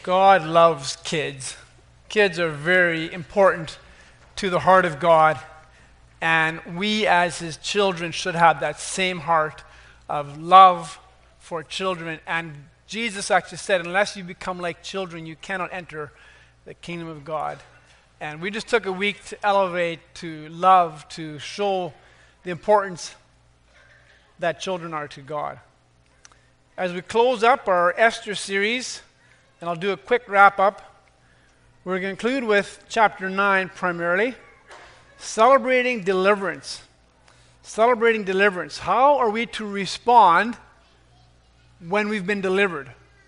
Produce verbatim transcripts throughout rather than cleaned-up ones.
God loves kids. Kids are very important to the heart of God, and we as His children should have that same heart of love for children. And Jesus actually said, unless you become like children, you cannot enter the kingdom of God. And we just took a week to elevate, to love, to show the importance that children are to God. As we close up our Esther series, and I'll do a quick wrap-up, we're going to conclude with chapter nine primarily, celebrating deliverance. Celebrating deliverance. How are we to respond when we've been delivered?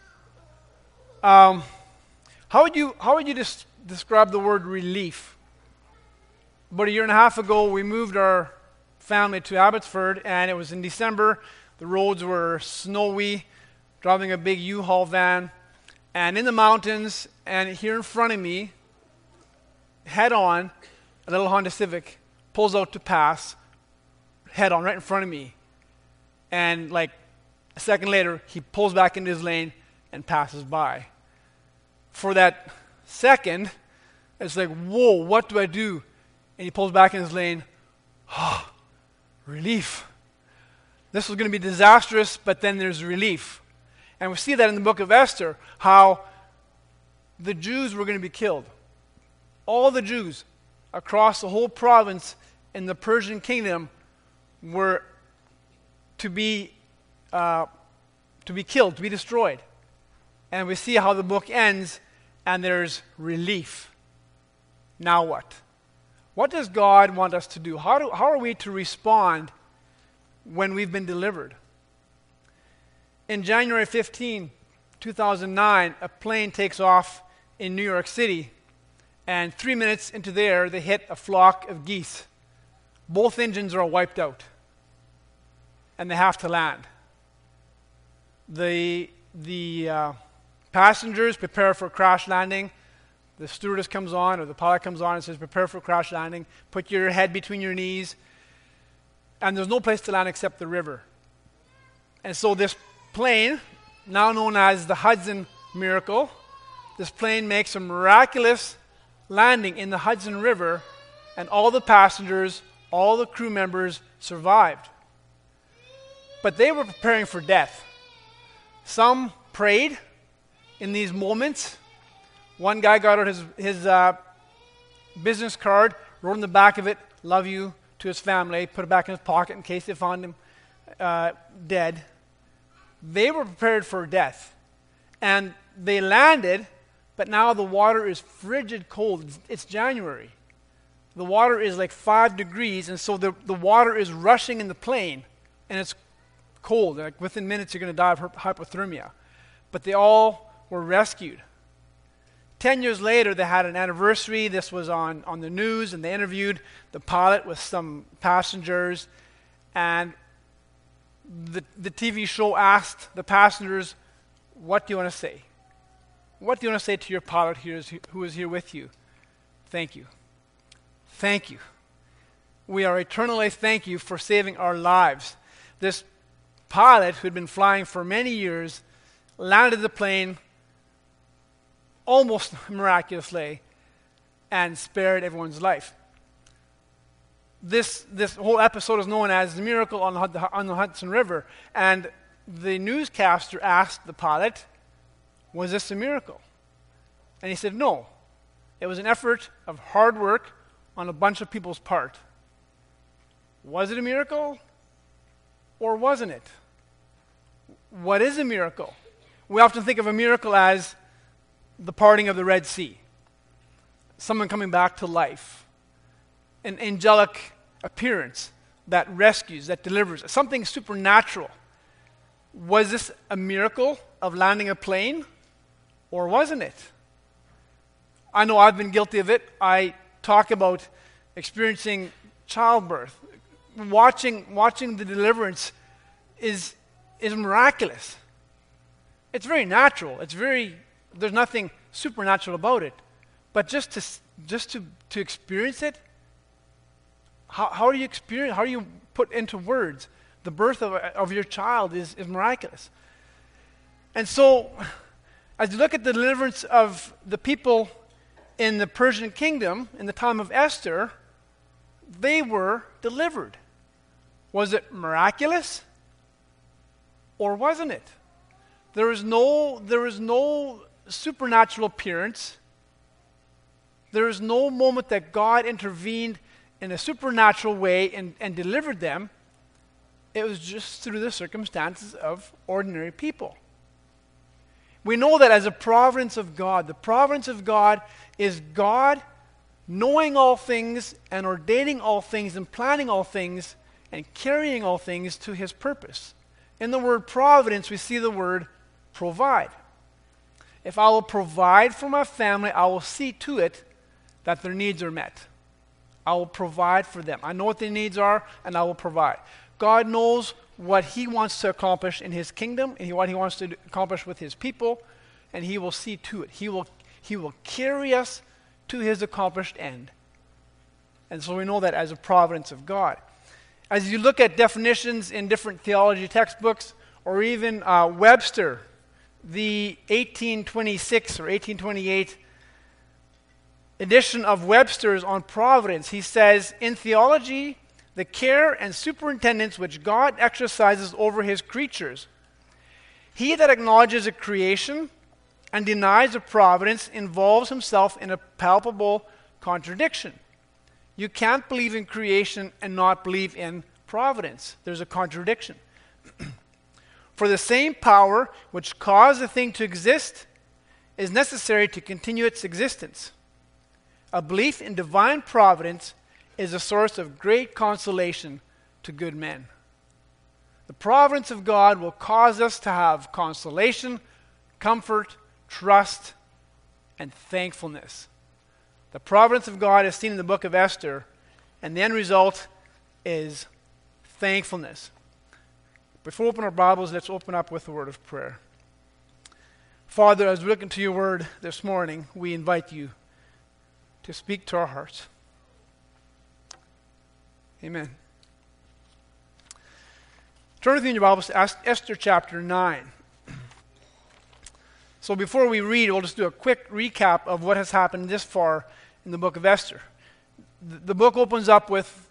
Um, how would you how would you des- describe the word relief? About a year and a half ago, we moved our family to Abbotsford, and it was in December. The roads were snowy, driving a big U-Haul van, and in the mountains, and here in front of me, head on, a little Honda Civic pulls out to pass, head on, right in front of me. And like a second later, he pulls back into his lane and passes by. For that second, it's like, whoa, what do I do? And he pulls back in his lane. Ah, relief. This was going to be disastrous, but then there's relief. And we see that in the book of Esther, how the Jews were going to be killed. All the Jews across the whole province in the Persian kingdom were to be uh, to be killed, to be destroyed. And we see how the book ends, and there's relief. Now what? What does God want us to do? How do, how are we to respond when we've been delivered? In January fifteenth, two thousand nine, a plane takes off in New York City, and three minutes into the air, they hit a flock of geese. Both engines are wiped out, and they have to land. The, the uh, passengers prepare for crash landing. The stewardess comes on, or the pilot comes on and says, prepare for crash landing. Put your head between your knees. And there's no place to land except the river. And so this plane, now known as the Hudson Miracle, this plane makes a miraculous landing in the Hudson River, and all the passengers, all the crew members survived. But they were preparing for death. Some prayed in these moments. One guy got out his, his uh, business card, wrote on the back of it, love you, to his family, put it back in his pocket in case they found him uh, dead. They were prepared for death. And they landed, but now the water is frigid cold. It's, it's January. The water is like five degrees, and so the, the water is rushing in the plane, and it's cold. Like within minutes, you're going to die of hypothermia. But they all were rescued. Ten years later, they had an anniversary. This was on, on the news, and they interviewed the pilot with some passengers. And the, the T V show asked the passengers, what do you want to say? What do you want to say to your pilot here is, who is here with you? Thank you. Thank you. We are eternally thank you for saving our lives. This pilot, who had been flying for many years, landed the plane almost miraculously and spared everyone's life. This this whole episode is known as the miracle on the, on the Hudson River, and the newscaster asked the pilot, was this a miracle? And he said, no. It was an effort of hard work on a bunch of people's part. Was it a miracle? Or wasn't it? What is a miracle? We often think of a miracle as the parting of the Red Sea, someone coming back to life, an angelic appearance that rescues, that delivers, something supernatural. Was this a miracle of landing a plane, or wasn't it? I know I've been guilty of it. I talk about experiencing childbirth. Watching, watching the deliverance is, is miraculous. It's very natural. It's very There's nothing supernatural about it. But just to just to, to experience it, how, how do you experience, how do you put into words? The birth of, of your child is, is miraculous. And so As you look at the deliverance of the people in the Persian kingdom in the time of Esther, they were delivered. Was it miraculous? Or wasn't it? There was no, there was no supernatural appearance. There was no moment that God intervened in a supernatural way and, and delivered them. It was just through the circumstances of ordinary people. We know that as a providence of God, the providence of God is God knowing all things and ordaining all things and planning all things and carrying all things to his purpose. In the word providence, we see the word provide. If I will provide for my family, I will see to it that their needs are met. I will provide for them. I know what their needs are, and I will provide. God knows what he wants to accomplish in his kingdom and what he wants to accomplish with his people, and he will see to it. He will, he will carry us to his accomplished end. And so we know that as a providence of God. As you look at definitions in different theology textbooks, or even uh, Webster, the eighteen twenty-six or eighteen twenty-eight edition of Webster's on providence, he says, in theology, the care and superintendence which God exercises over his creatures. He that acknowledges a creation and denies a providence involves himself in a palpable contradiction. You can't believe in creation and not believe in providence. There's a contradiction. For the same power which caused a thing to exist is necessary to continue its existence. A belief in divine providence is a source of great consolation to good men. The providence of God will cause us to have consolation, comfort, trust, and thankfulness. The providence of God is seen in the book of Esther, and the end result is thankfulness. Before we open our Bibles, let's open up with a word of prayer. Father, as we look into your word this morning, we invite you to speak to our hearts. Amen. Turn with me in your Bibles to Esther chapter nine. So before we read, we'll just do a quick recap of what has happened this far in the book of Esther. The book opens up with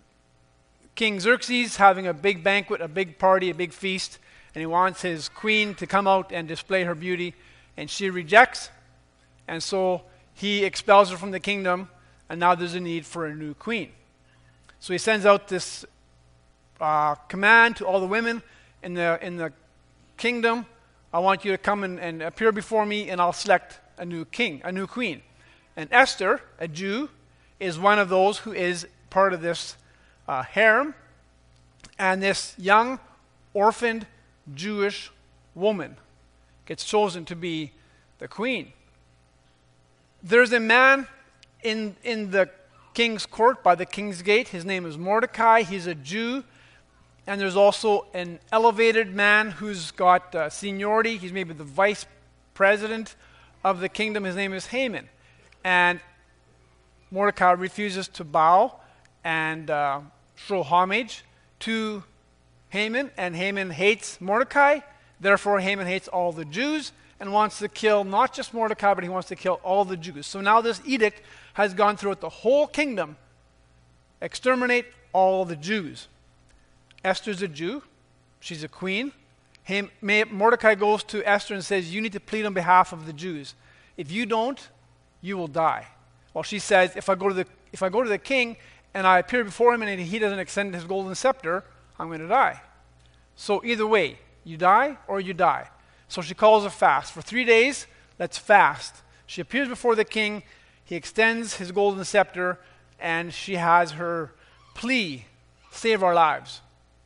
King Xerxes having a big banquet, a big party, a big feast, and he wants his queen to come out and display her beauty, and she rejects, and so he expels her from the kingdom, and now there's a need for a new queen. So he sends out this uh, command to all the women in the in the kingdom. I want you to come and, and appear before me, and I'll select a new king, a new queen. And Esther, a Jew, is one of those who is part of this uh, harem. And this young, orphaned Jewish woman gets chosen to be the queen. There's a man in in the king's court by the king's gate. His name is Mordecai. He's a Jew. And there's also an elevated man who's got uh, seniority. He's maybe the vice president of the kingdom. His name is Haman. And Mordecai refuses to bow and uh, show homage to Haman. And Haman hates Mordecai. Therefore, Haman hates all the Jews and wants to kill not just Mordecai, but he wants to kill all the Jews. So now this edict has gone throughout the whole kingdom. Exterminate all the Jews. Esther's a Jew. She's a queen. Ham, Mordecai goes to Esther and says, you need to plead on behalf of the Jews. If you don't, you will die. Well, she says, if I go to the if I go to the king and I appear before him and he doesn't extend his golden scepter, I'm going to die. So either way, you die or you die. So she calls a fast. For three days, let's fast. She appears before the king. He extends his golden scepter, and she has her plea, save our lives.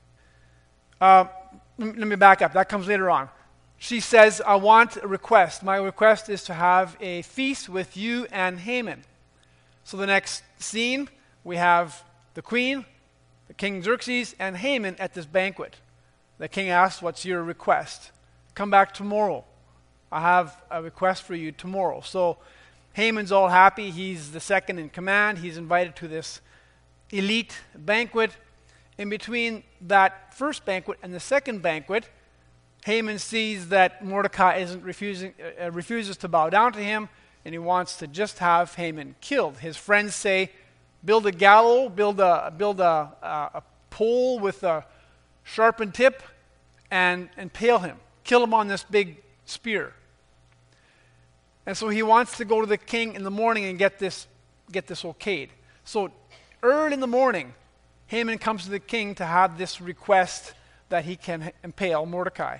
Uh, let me back up. That comes later on. She says, I want a request. My request is to have a feast with you and Haman. So the next scene, we have the queen, the King Xerxes, and Haman at this banquet. The king asks, what's your request? Come back tomorrow. I have a request for you tomorrow. So Haman's all happy. He's the second in command. He's invited to this elite banquet. In between that first banquet and the second banquet, Haman sees that Mordecai isn't refusing, uh, refuses to bow down to him, and he wants to just have Haman killed. His friends say, build a gallows, build a build a, a, a pole with a sharpened tip, and impale him, kill him on this big spear. And so he wants to go to the king in the morning and get this get this okayed. So early in the morning, Haman comes to the king to have this request that he can impale Mordecai.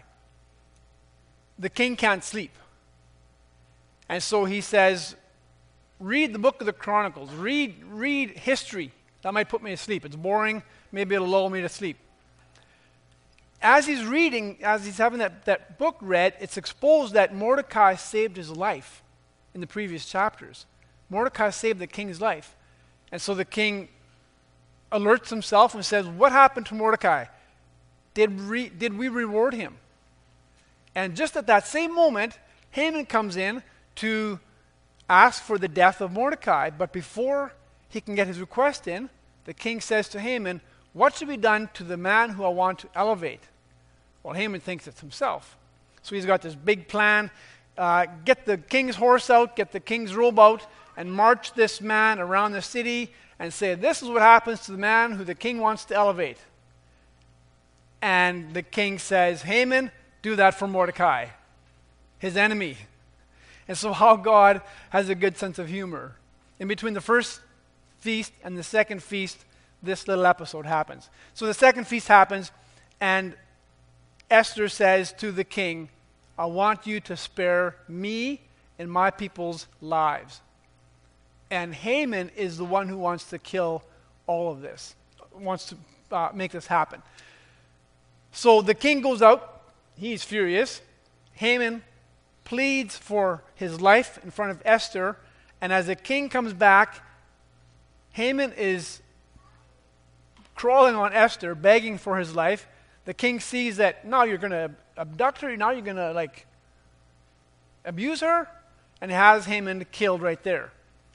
The king can't sleep. And so he says, read the book of the Chronicles. Read, read history. That might put me to sleep. It's boring. Maybe it'll lull me to sleep. As he's reading, as he's having that, that book read, it's exposed that Mordecai saved his life in the previous chapters. Mordecai saved the king's life. And so the king alerts himself and says, what happened to Mordecai? Did, re, did we reward him? And just at that same moment, Haman comes in to ask for the death of Mordecai. But before he can get his request in, the king says to Haman, what should be done to the man who I want to elevate? Well, Haman thinks it's himself. So he's got this big plan. Uh, get the king's horse out, get the king's robe out, and march this man around the city and say, this is what happens to the man who the king wants to elevate. And the king says, Haman, do that for Mordecai, his enemy. And so how God has a good sense of humor. In between the first feast and the second feast, this little episode happens. So the second feast happens, and Esther says to the king, I want you to spare me and my people's lives. And Haman is the one who wants to kill all of this, wants to uh, make this happen. So the king goes out. He's furious. Haman pleads for his life in front of Esther. And as the king comes back, Haman is crawling on Esther, begging for his life. The king sees that now you're going to abduct her, now you're going to like abuse her, and has Haman killed right there.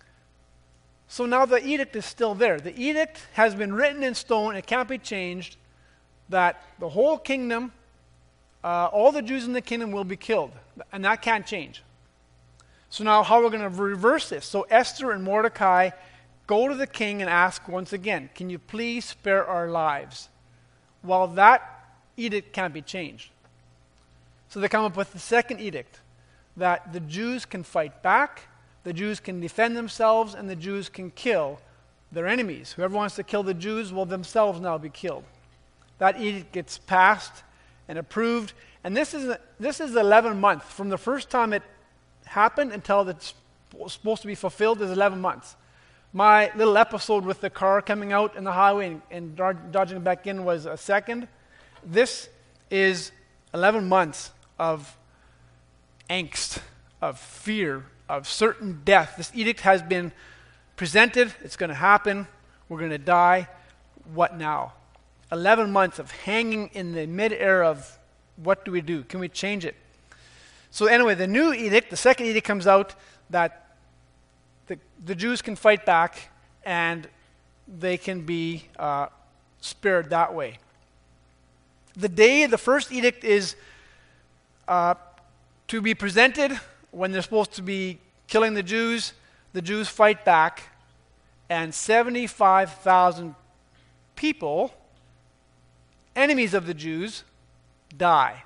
So now the edict is still there. The edict has been written in stone, it can't be changed, that the whole kingdom, uh, all the Jews in the kingdom will be killed, and that can't change. So now how are we going to reverse this? So Esther and Mordecai go to the king and ask once again, can you please spare our lives? Well, that edict can't be changed. So they come up with the second edict, that the Jews can fight back, the Jews can defend themselves, and the Jews can kill their enemies. Whoever wants to kill the Jews will themselves now be killed. That edict gets passed and approved, and this is this is eleven months. From the first time it happened until it's supposed to be fulfilled is eleven months. My little episode with the car coming out in the highway and, and dodging back in was a second. This is eleven months of angst, of fear, of certain death. This edict has been presented. It's going to happen. We're going to die. What now? eleven months of hanging in the mid-air of what do we do? Can we change it? So anyway, the new edict, the second edict comes out that The, the Jews can fight back, and they can be uh, spared that way. The day the first edict is uh, to be presented, when they're supposed to be killing the Jews, the Jews fight back, and seventy-five thousand people, enemies of the Jews, die.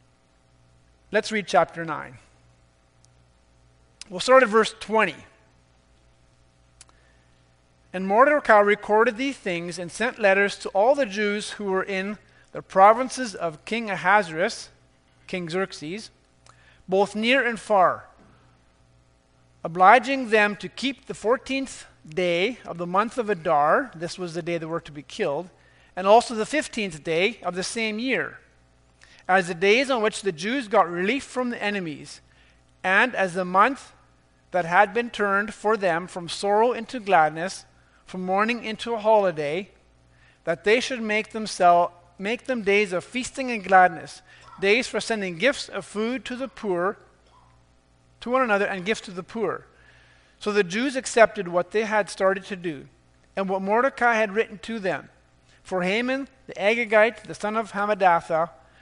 Let's read chapter nine. We'll start at verse twenty. And Mordecai recorded these things and sent letters to all the Jews who were in the provinces of King Ahasuerus, King Xerxes, both near and far, obliging them to keep the fourteenth day of the month of Adar, this was the day they were to be killed, and also the fifteenth day of the same year, as the days on which the Jews got relief from the enemies, and as the month that had been turned for them from sorrow into gladness, from mourning into a holiday, that they should make themselves make them days of feasting and gladness, days for sending gifts of food to the poor, to one another, and gifts to the poor. So the Jews accepted what they had started to do, and what Mordecai had written to them. For Haman, the Agagite, the son of Hammedatha,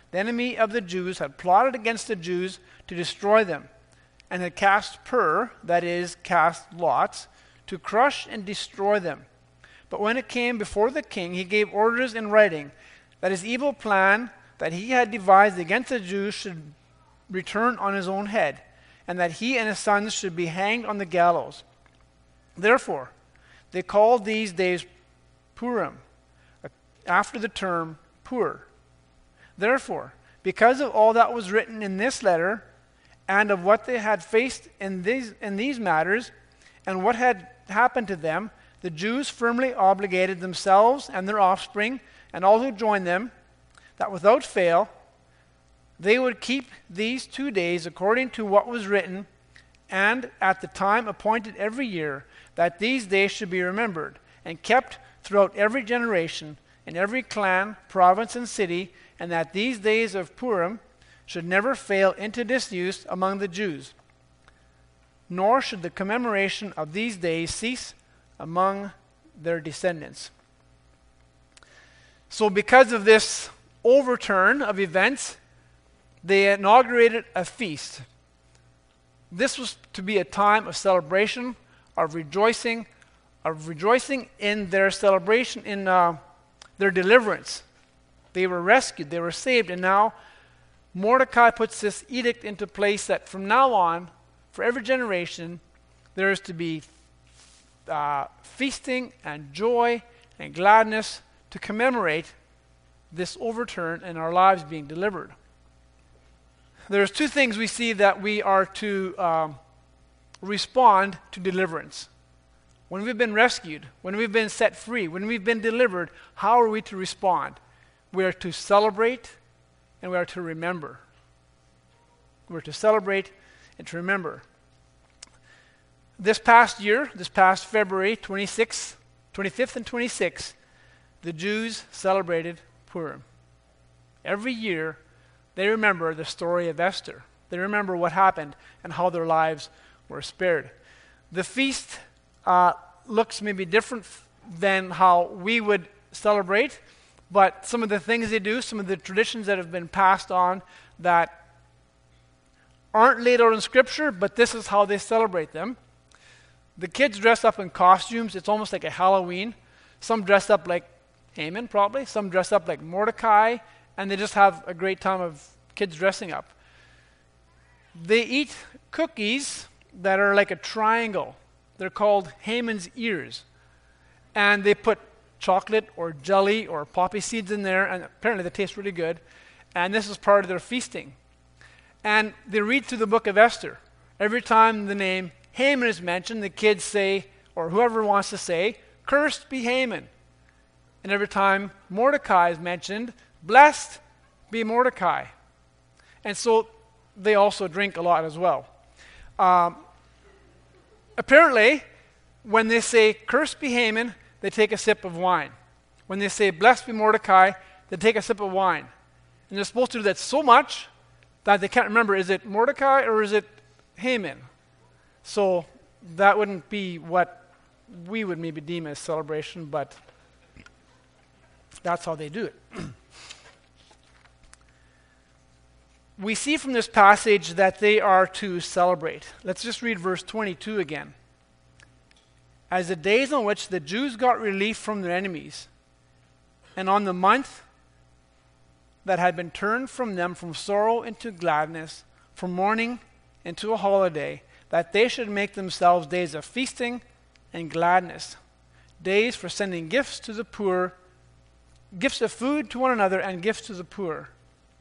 the enemy of the Jews, had plotted against the Jews to destroy them, and had cast pur, that is, cast lots, to crush and destroy them. But when it came before the king, he gave orders in writing that his evil plan that he had devised against the Jews should return on his own head, and that he and his sons should be hanged on the gallows. Therefore, they called these days Purim, after the term Pur. Therefore, because of all that was written in this letter, and of what they had faced in these, in these matters, and what had happened to them, the Jews firmly obligated themselves and their offspring, and all who joined them, that without fail, they would keep these two days according to what was written, and at the time appointed every year, that these days should be remembered, and kept throughout every generation, in every clan, province, and city, and that these days of Purim should never fail into disuse among the Jews. Nor should the commemoration of these days cease among their descendants. So because of this overturn of events, they inaugurated a feast. This was to be a time of celebration, of rejoicing, of rejoicing in their celebration, in uh, their deliverance. They were rescued, they were saved, and now Mordecai puts this edict into place that from now on, for every generation, there is to be uh, feasting and joy and gladness to commemorate this overturn and our lives being delivered. There's two things we see that we are to um, respond to deliverance. When we've been rescued, when we've been set free, when we've been delivered, how are we to respond? We are to celebrate and we are to remember. We're to celebrate and to remember. This past year, this past February twenty-sixth, twenty-fifth and twenty-sixth, the Jews celebrated Purim. Every year, they remember the story of Esther. They remember what happened and how their lives were spared. The feast uh, looks maybe different f- than how we would celebrate, but some of the things they do, some of the traditions that have been passed on that aren't laid out in Scripture, but this is how they celebrate them. The kids dress up in costumes. It's almost like a Halloween. Some dress up like Haman, probably. Some dress up like Mordecai, and they just have a great time of kids dressing up. They eat cookies that are like a triangle. They're called Haman's ears. And they put chocolate or jelly or poppy seeds in there, and apparently they taste really good. And this is part of their feasting. And they read through the book of Esther. Every time the name Haman is mentioned, the kids say, or whoever wants to say, "Cursed be Haman." And every time Mordecai is mentioned, "Blessed be Mordecai." And so they also drink a lot as well. Um, apparently, when they say, "Cursed be Haman," they take a sip of wine. When they say, "Blessed be Mordecai," they take a sip of wine. And they're supposed to do that so much that they can't remember, is it Mordecai or is it Haman? So that wouldn't be what we would maybe deem as celebration, but that's how they do it. We see from this passage that they are to celebrate. Let's just read verse twenty-two again. As the days on which the Jews got relief from their enemies, and on the month that had been turned from them from sorrow into gladness, from mourning into a holiday, that they should make themselves days of feasting and gladness, days for sending gifts to the poor, gifts of food to one another, and gifts to the poor.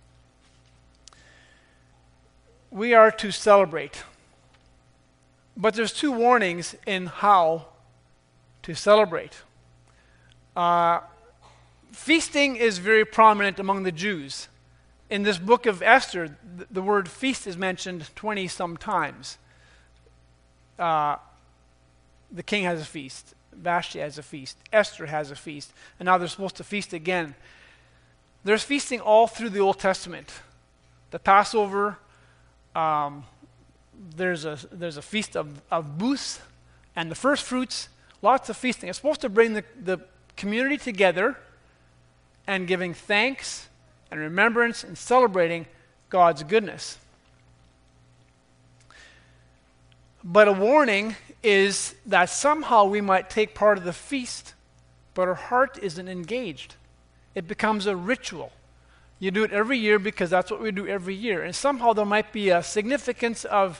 We are to celebrate. But there's two warnings in how to celebrate. Uh, feasting is very prominent among the Jews. In this book of Esther, th- the word feast is mentioned twenty-some times. Uh, the king has a feast. Vashti has a feast. Esther has a feast. And now they're supposed to feast again. There's feasting all through the Old Testament. The Passover, um, there's a there's a feast of, of booths and the first fruits. Lots of feasting. It's supposed to bring the, the community together and giving thanks and remembrance and celebrating God's goodness. But a warning is that somehow we might take part of the feast, but our heart isn't engaged. It becomes a ritual. You do it every year because that's what we do every year. And somehow there might be a significance of,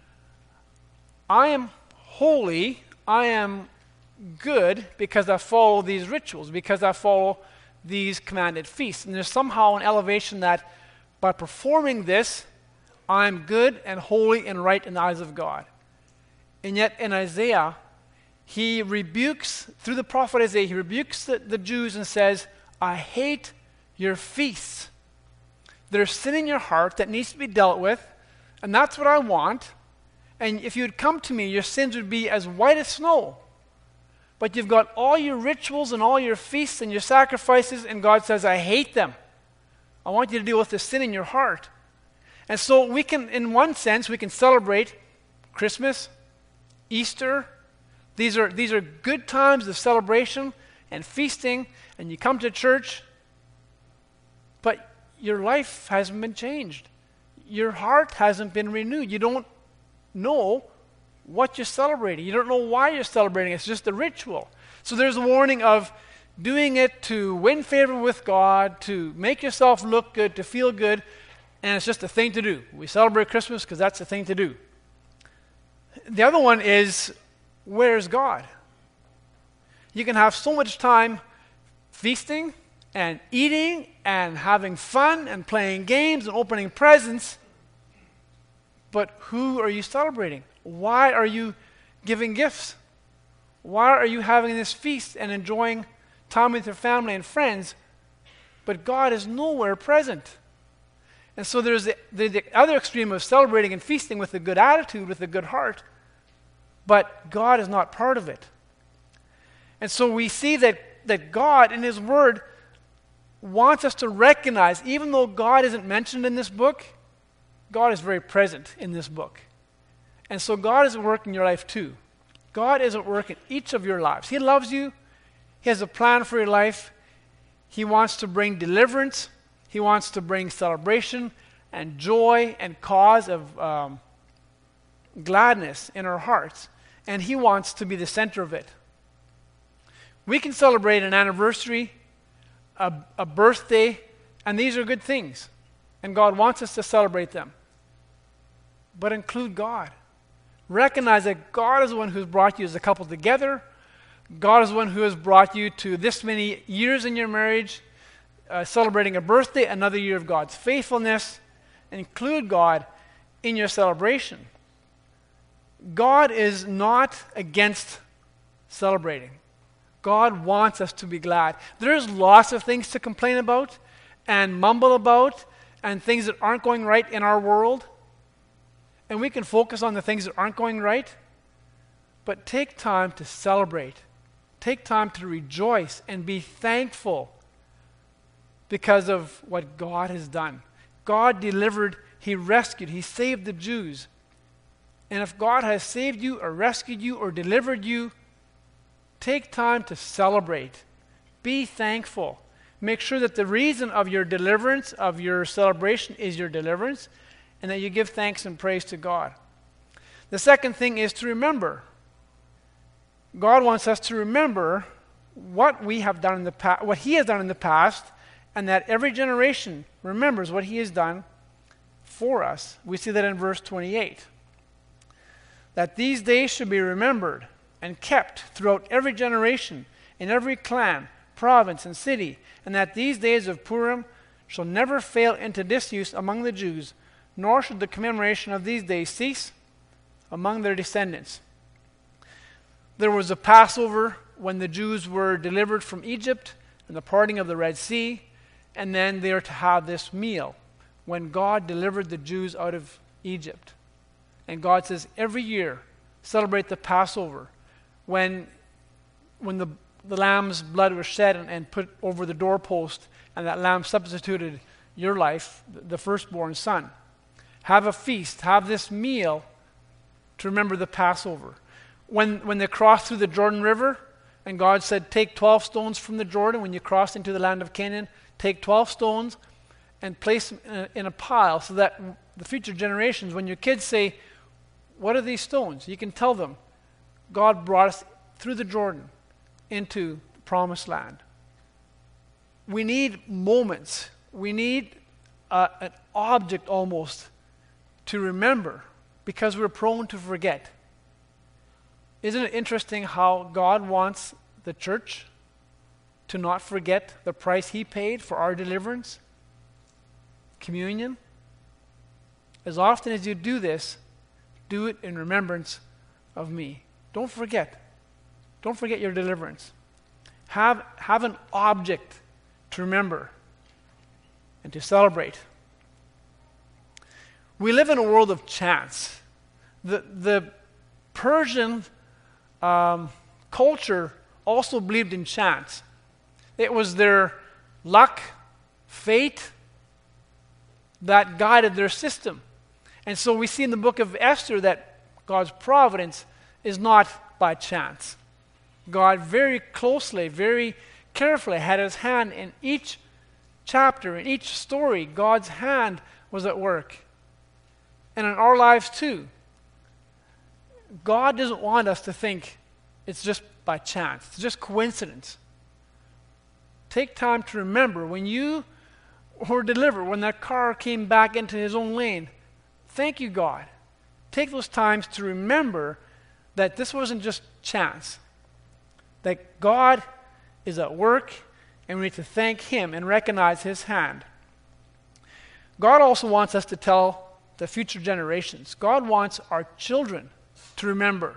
I am holy, I am good because I follow these rituals, because I follow these commanded feasts. And there's somehow an elevation that by performing this, I'm good and holy and right in the eyes of God. And yet in Isaiah, he rebukes, through the prophet Isaiah, he rebukes the, the Jews and says, I hate your feasts. There's sin in your heart that needs to be dealt with, and that's what I want. And if you would come to me, your sins would be as white as snow. But you've got all your rituals and all your feasts and your sacrifices, and God says, I hate them. I want you to deal with the sin in your heart. And so we can, in one sense, we can celebrate Christmas, Easter. These are, these are good times of celebration and feasting, and you come to church, but your life hasn't been changed. Your heart hasn't been renewed. You don't know what you're celebrating. You don't know why you're celebrating. It's just a ritual. So there's a warning of doing it to win favor with God, to make yourself look good, to feel good, and it's just a thing to do. We celebrate Christmas because that's a thing to do. The other one is, where's God? You can have so much time feasting and eating and having fun and playing games and opening presents, but who are you celebrating? Why are you giving gifts? Why are you having this feast and enjoying time with your family and friends, but God is nowhere present? And so there's the, the, the other extreme of celebrating and feasting with a good attitude, with a good heart, but God is not part of it. And so we see that, that God in His Word wants us to recognize, even though God isn't mentioned in this book, God is very present in this book. And so God is at work in your life too. God is at work in each of your lives. He loves you. He has a plan for your life. He wants to bring deliverance. He wants to bring celebration and joy and cause of um, gladness in our hearts. And He wants to be the center of it. We can celebrate an anniversary, a, a birthday, and these are good things. And God wants us to celebrate them. But include God. Recognize that God is the one who's brought you as a couple together. God is the one who has brought you to this many years in your marriage, uh, celebrating a birthday, another year of God's faithfulness. Include God in your celebration. God is not against celebrating. God wants us to be glad. There's lots of things to complain about and mumble about and things that aren't going right in our world. And we can focus on the things that aren't going right. But take time to celebrate. Take time to rejoice and be thankful because of what God has done. God delivered, He rescued, He saved the Jews. And if God has saved you or rescued you or delivered you, take time to celebrate. Be thankful. Make sure that the reason of your deliverance, of your celebration, is your deliverance, and that you give thanks and praise to God. The second thing is to remember. God wants us to remember what we have done in the past, what He has done in the past, and that every generation remembers what He has done for us. We see that in verse twenty-eight. That these days should be remembered and kept throughout every generation, in every clan, province, and city, and that these days of Purim shall never fail into disuse among the Jews, nor should the commemoration of these days cease among their descendants. There was a Passover when the Jews were delivered from Egypt and the parting of the Red Sea, and then they are to have this meal when God delivered the Jews out of Egypt. And God says every year, celebrate the Passover, when when the, the lamb's blood was shed and, and put over the doorpost, and that lamb substituted your life, the firstborn son. Have a feast, have this meal to remember the Passover. When, when they crossed through the Jordan River, and God said, take twelve stones from the Jordan when you cross into the land of Canaan, take twelve stones, and place them in a, in a pile so that the future generations, when your kids say, what are these stones? You can tell them, God brought us through the Jordan into the promised land. We need moments. We need uh, an object almost to remember because we're prone to forget. Isn't it interesting how God wants the church to not forget the price he paid for our deliverance? Communion. As often as you do this, do it in remembrance of me. Don't forget. Don't forget your deliverance. Have, have an object to remember and to celebrate. We live in a world of chance. The, the Persian um, culture also believed in chance. It was their luck, fate, that guided their system. And so we see in the book of Esther that God's providence is not by chance. God very closely, very carefully had his hand in each chapter, in each story. God's hand was at work. And in our lives too. God doesn't want us to think it's just by chance. It's just coincidence. Take time to remember when you were delivered, when that car came back into his own lane. Thank you, God. Take those times to remember that this wasn't just chance. That God is at work and we need to thank him and recognize his hand. God also wants us to tell the future generations. God wants our children to remember.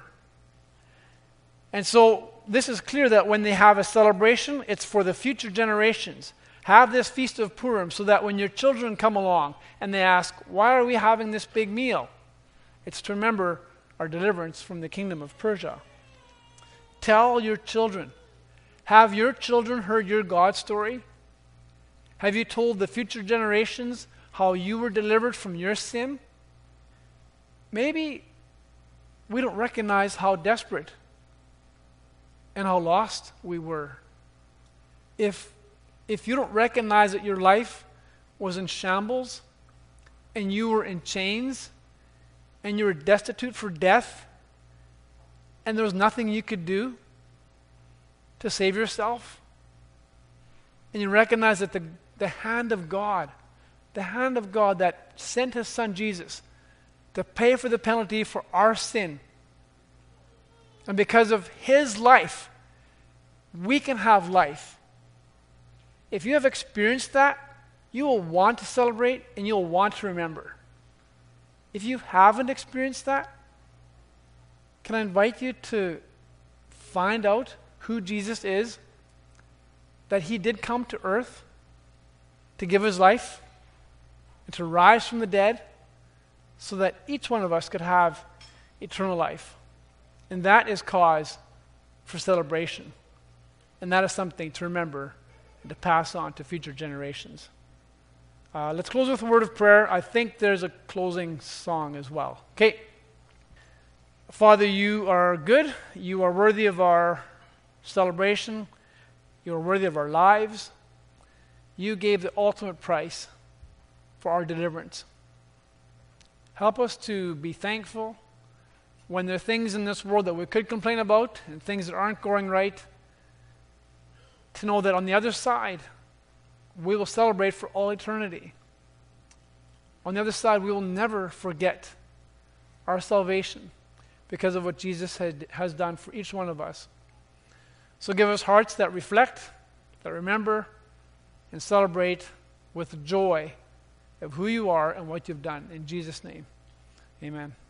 And so this is clear that when they have a celebration, it's for the future generations. Have this Feast of Purim so that when your children come along and they ask, why are we having this big meal? It's to remember our deliverance from the kingdom of Persia. Tell your children. Have your children heard your God story? Have you told the future generations how you were delivered from your sin? Maybe we don't recognize how desperate and how lost we were. If, if you don't recognize that your life was in shambles and you were in chains and you were destitute for death and there was nothing you could do to save yourself, and you recognize that the, the hand of God, the hand of God that sent his son Jesus to pay for the penalty for our sin, and because of his life, we can have life. If you have experienced that, you will want to celebrate and you'll want to remember. If you haven't experienced that, can I invite you to find out who Jesus is, that he did come to earth to give his life and to rise from the dead so that each one of us could have eternal life. And that is cause for celebration. And that is something to remember and to pass on to future generations. Uh, let's close with a word of prayer. I think there's a closing song as well. Okay. Father, you are good. You are worthy of our celebration. You are worthy of our lives. You gave the ultimate price for our deliverance. Help us to be thankful when there are things in this world that we could complain about and things that aren't going right, to know that on the other side, we will celebrate for all eternity. On the other side, we will never forget our salvation because of what Jesus had, has done for each one of us. So give us hearts that reflect, that remember, and celebrate with joy of who you are and what you've done. In Jesus' name, amen.